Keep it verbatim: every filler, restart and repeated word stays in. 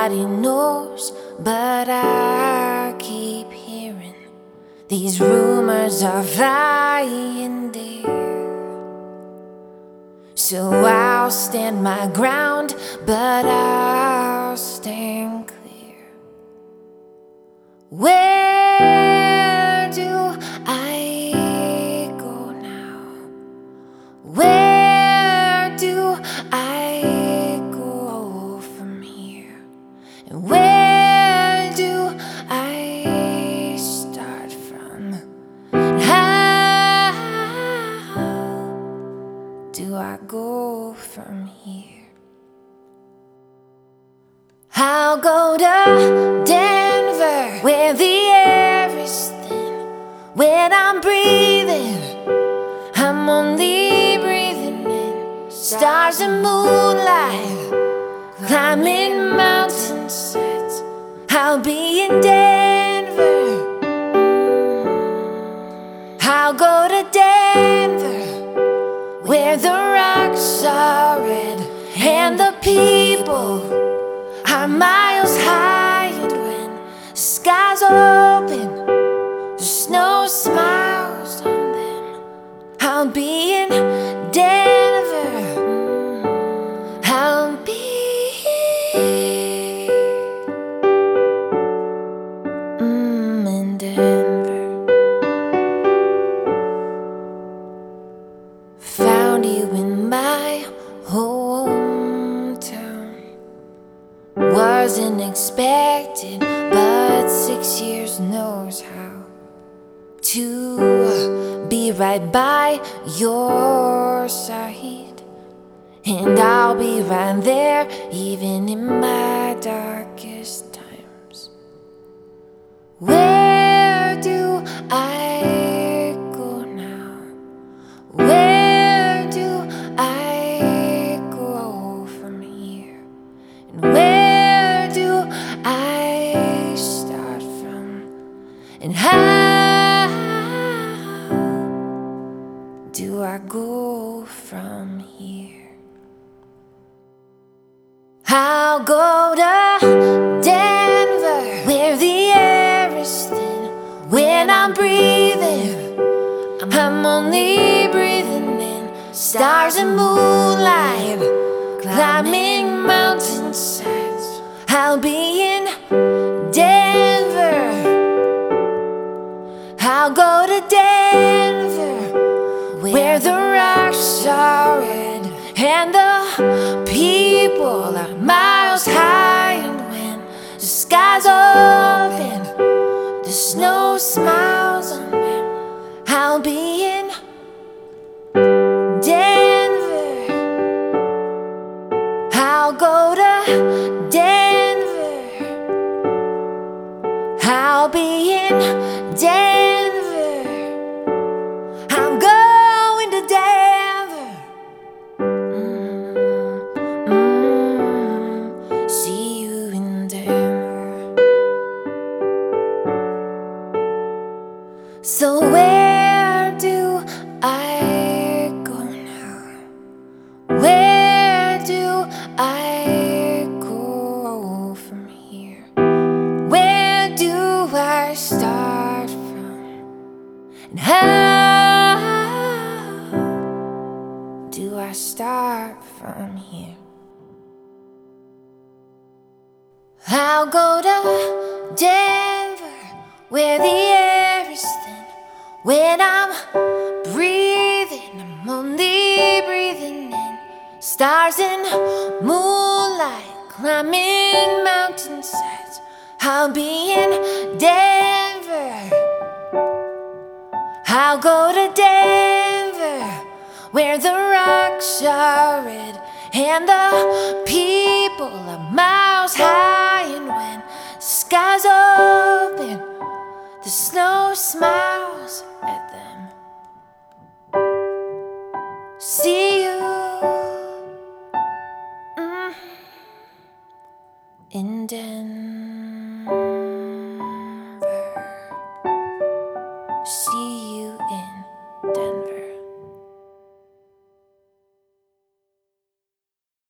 Nobody knows, but I keep hearing these rumors are flying there. So I'll stand my ground, but I'll stand clear. Where do I go now? Where do I go from here? And where do I start from? And how do I go from here? I'll go to Denver, where the air is thin. When I'm breathing, I'm only breathing in stars and moonlight, climbing mountainsides. I'll be in Denver. I'll go to Denver, where the rocks are red and the people are miles high. And when the skies open, the snow smiles on them. I'll be in Denver. I'll be mm, in Denver. Found you in my hometown. Wasn't expected, but six years knows how to be right by your side. And I'll be right there, even in my darkest times. Where do I go now? Where do I go from here? And where do I start from? And how do I go from here? I'll go to Denver, where the air is thin. When I'm breathing, I'm only breathing in stars and moonlight, climbing mountainsides. I'll be in Denver. I'll go to Denver, where the rocks are red and the people are miles high. And when the skies open, the snow smiles on them. I'll be in Denver. I'll go to Denver. I'll be in Denver. I'm going to Denver. Mm-mm. See you in Denver. So where do I go now? Where do I go from here? Where do I start from? And how do I start from here? I'll go to Denver, where the air is thin. When I'm breathing, I'm only breathing in stars and moonlight, climbing mountainsides. I'll be in Denver. I'll go to Denver, where the rocks are red and the people are miles high. And when the skies open, the snow smiles at them. See you mm, in Denver.